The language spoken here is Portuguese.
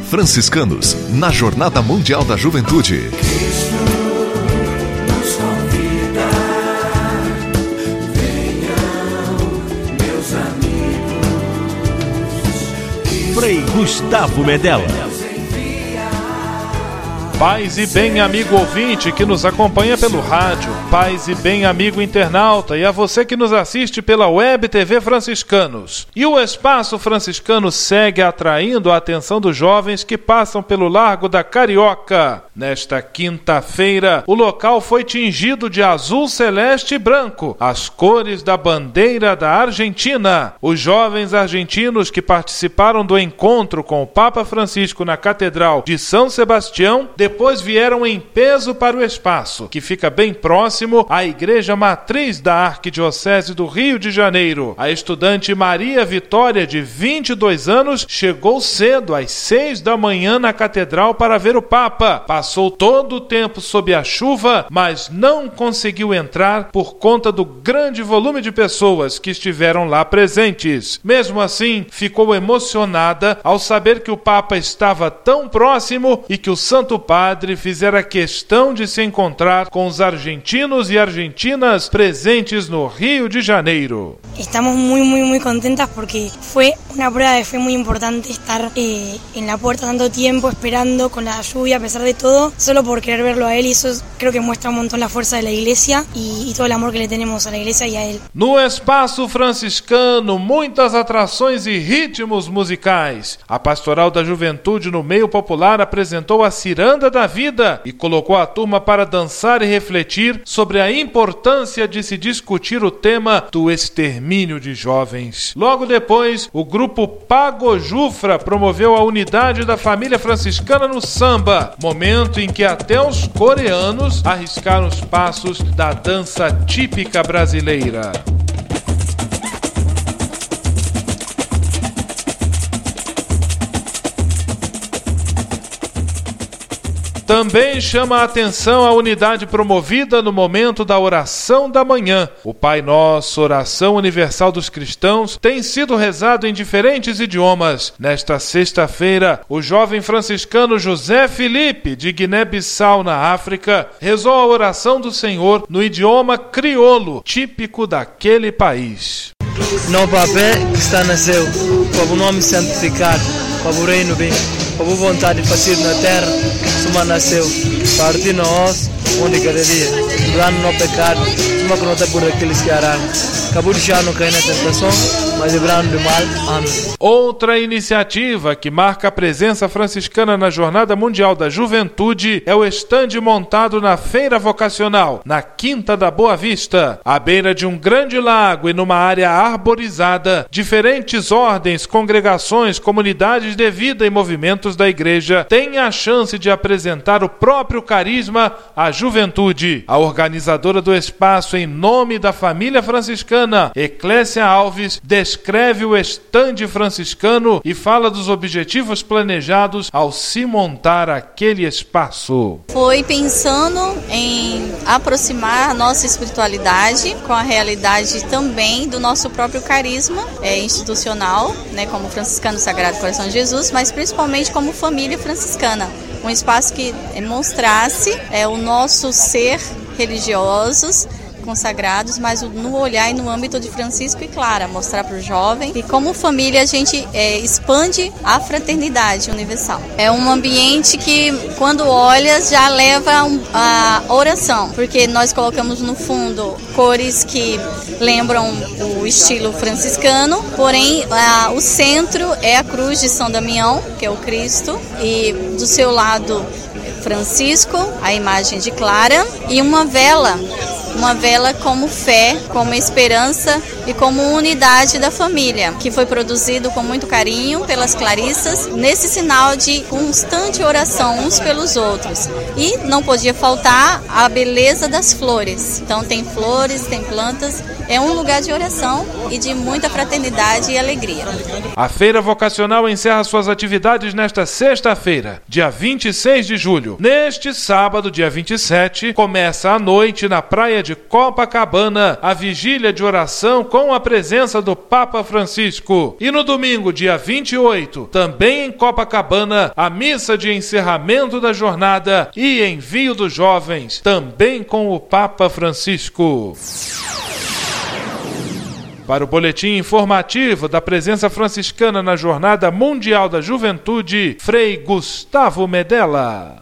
Franciscanos, na Jornada Mundial da Juventude. Frei Gustavo Medella. Paz e bem, amigo ouvinte que nos acompanha pelo rádio, paz e bem, amigo internauta, e a você que nos assiste pela Web TV Franciscanos. E o Espaço Franciscano segue atraindo a atenção dos jovens que passam pelo Largo da Carioca. Nesta quinta-feira, o local foi tingido de azul, celeste e branco, as cores da bandeira da Argentina. Os jovens argentinos que participaram do encontro com o Papa Francisco na Catedral de São Sebastião depois vieram em peso para o espaço, que fica bem próximo à igreja matriz da Arquidiocese do Rio de Janeiro. A estudante Maria Vitória, de 22 anos, chegou cedo, às 6 da manhã, na catedral para ver o Papa. Passou todo o tempo sob a chuva, mas não conseguiu entrar por conta do grande volume de pessoas que estiveram lá presentes. Mesmo assim, ficou emocionada ao saber que o Papa estava tão próximo e que o Santo Padre fizera questão de se encontrar com os argentinos e argentinas presentes no Rio de Janeiro. Estamos muy contentas porque fue una prueba de fe muy importante estar en la puerta tanto tiempo esperando con la lluvia a pesar de todo, solo por querer verlo a él, y eso creo que muestra un montón la fuerza de la iglesia y todo el amor que le tenemos a la iglesia y a él. No Espaço Franciscano, muitas atrações e ritmos musicais. A Pastoral da Juventude no meio popular apresentou a Ciranda da Vida e colocou a turma para dançar e refletir sobre a importância de se discutir o tema do extermínio de jovens. Logo depois, o grupo Pagojufra promoveu a unidade da família franciscana no samba, momento em que até os coreanos arriscaram os passos da dança típica brasileira. Também chama a atenção a unidade promovida no momento da oração da manhã. O Pai Nosso, oração universal dos cristãos, tem sido rezado em diferentes idiomas. Nesta sexta-feira, o jovem franciscano José Felipe, de Guiné-Bissau, na África, rezou a oração do Senhor no idioma crioulo, típico daquele país. No papel que está no céu, para o nome santificado, para o reino bem, para a vontade de fazer na terra, como nasceu, partir nós, onde cada dia, durante no pecado, uma que não está por aqueles que harão. Acabou de já não cair na tentação, mas livrando do mal. Amém. Outra iniciativa que marca a presença franciscana na Jornada Mundial da Juventude é o estande montado na Feira Vocacional, na Quinta da Boa Vista. À beira de um grande lago e numa área arborizada, diferentes ordens, congregações, comunidades de vida e movimentos da igreja têm a chance de apresentar o próprio carisma à juventude. A organizadora do espaço, em nome da família franciscana, Eclésia Alves, descreve o estande franciscano e fala dos objetivos planejados ao se montar aquele espaço. Foi pensando em aproximar a nossa espiritualidade com a realidade também do nosso próprio carisma institucional, né, como franciscano Sagrado Coração de Jesus, mas principalmente como família franciscana. Um espaço que mostrasse o nosso ser religiosos, consagrados, mas no olhar e no âmbito de Francisco e Clara, mostrar para o jovem que como família a gente expande a fraternidade universal. É um ambiente que quando olha já leva a oração, porque nós colocamos no fundo cores que lembram o estilo franciscano, porém o centro é a cruz de São Damião, que é o Cristo, e do seu lado Francisco, a imagem de Clara, e uma vela como fé, como esperança e como unidade da família, que foi produzido com muito carinho pelas clarissas, nesse sinal de constante oração uns pelos outros. E não podia faltar a beleza das flores. Então tem flores, tem plantas, é um lugar de oração e de muita fraternidade e alegria. A Feira Vocacional encerra suas atividades nesta sexta-feira, dia 26 de julho. Neste sábado, dia 27, começa à noite na praia de Copacabana a vigília de oração com com a presença do Papa Francisco. E no domingo, dia 28, também em Copacabana, a missa de encerramento da jornada e envio dos jovens, também com o Papa Francisco. Para o boletim informativo da presença franciscana na Jornada Mundial da Juventude, Frei Gustavo Medella.